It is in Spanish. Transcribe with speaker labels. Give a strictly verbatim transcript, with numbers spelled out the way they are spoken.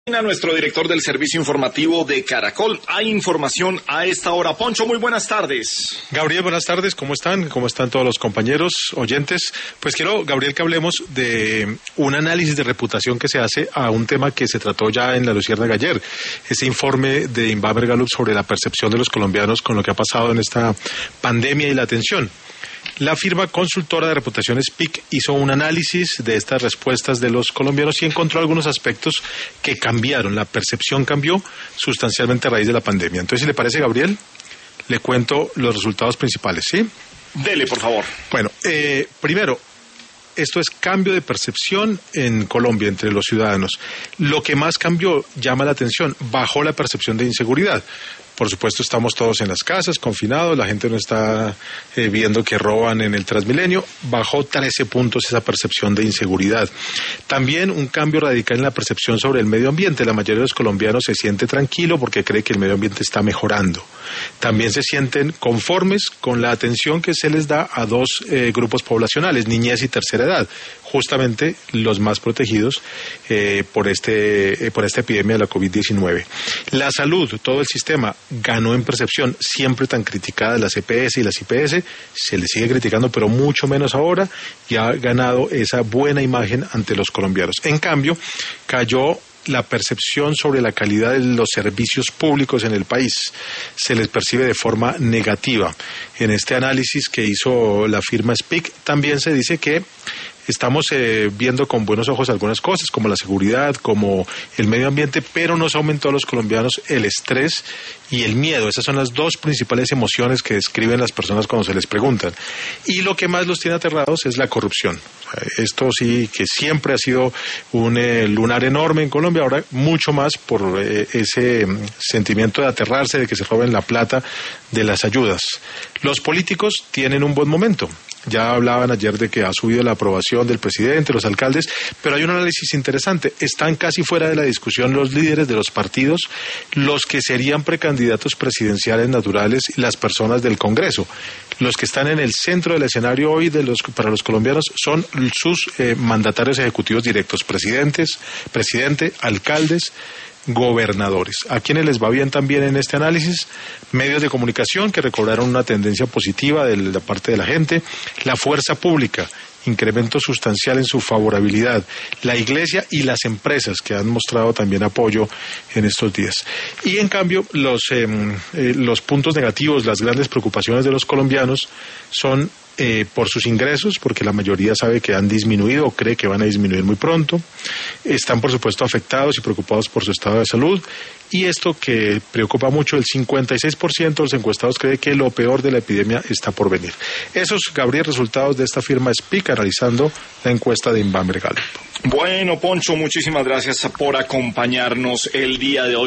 Speaker 1: A nuestro director del servicio informativo de Caracol. Hay información a esta hora. Poncho, muy buenas tardes.
Speaker 2: Gabriel, buenas tardes. ¿Cómo están? ¿Cómo están todos los compañeros oyentes? Pues quiero, Gabriel, que hablemos de un análisis de reputación que se hace a un tema que se trató ya en La Luciérnaga ayer. Ese informe de Inbamer Gallup sobre la percepción de los colombianos con lo que ha pasado en esta pandemia y la atención. La firma consultora de reputaciones P I C hizo un análisis de estas respuestas de los colombianos y encontró algunos aspectos que cambiaron. La percepción cambió sustancialmente a raíz de la pandemia. Entonces, si le parece, Gabriel, le cuento los resultados principales, ¿sí?
Speaker 1: Dele, por favor.
Speaker 2: Bueno, eh, primero, esto es cambio de percepción en Colombia entre los ciudadanos. Lo que más cambió, llama la atención, bajó la percepción de inseguridad. Por supuesto, estamos todos en las casas, confinados, la gente no está eh, viendo que roban en el Transmilenio. Bajó trece puntos esa percepción de inseguridad. También un cambio radical en la percepción sobre el medio ambiente. La mayoría de los colombianos se siente tranquilo porque cree que el medio ambiente está mejorando. También se sienten conformes con la atención que se les da a dos eh, grupos poblacionales, niñez y tercera edad, justamente los más protegidos eh, por, este, eh, por esta epidemia de la COVID diecinueve. La salud, todo el sistema, ganó en percepción, siempre tan criticada las E P S y las I P S, se le sigue criticando, pero mucho menos ahora, y ha ganado esa buena imagen ante los colombianos. En cambio, cayó la percepción sobre la calidad de los servicios públicos en el país. Se les percibe de forma negativa. En este análisis que hizo la firma S P I C, también se dice que estamos eh, viendo con buenos ojos algunas cosas, como la seguridad, como el medio ambiente, pero nos aumentó a los colombianos el estrés y el miedo. Esas son las dos principales emociones que describen las personas cuando se les preguntan. Y lo que más los tiene aterrados es la corrupción. Esto sí que siempre ha sido un eh, lunar enorme en Colombia, ahora mucho más por eh, ese mm, sentimiento de aterrarse, de que se roben la plata de las ayudas. Los políticos tienen un buen momento. Ya hablaban ayer de que ha subido la aprobación del presidente, los alcaldes, pero hay un análisis interesante. Están casi fuera de la discusión los líderes de los partidos, los que serían precandidatos presidenciales naturales y las personas del Congreso. Los que están en el centro del escenario hoy de los, para los colombianos son sus eh, mandatarios ejecutivos directos, presidentes, presidente, alcaldes, gobernadores. ¿A quienes les va bien también en este análisis? Medios de comunicación que recobraron una tendencia positiva de la parte de la gente, la fuerza pública, incremento sustancial en su favorabilidad, la iglesia y las empresas que han mostrado también apoyo en estos días. Y en cambio los, eh, eh, los puntos negativos, las grandes preocupaciones de los colombianos son Eh, por sus ingresos, porque la mayoría sabe que han disminuido o cree que van a disminuir muy pronto. Están, por supuesto, afectados y preocupados por su estado de salud. Y esto que preocupa mucho, el cincuenta y seis por ciento de los encuestados cree que lo peor de la epidemia está por venir. Esos, Gabriel, resultados de esta firma S P I C analizando la encuesta de Inbamer Gallup.
Speaker 1: Bueno, Poncho, muchísimas gracias por acompañarnos el día de hoy.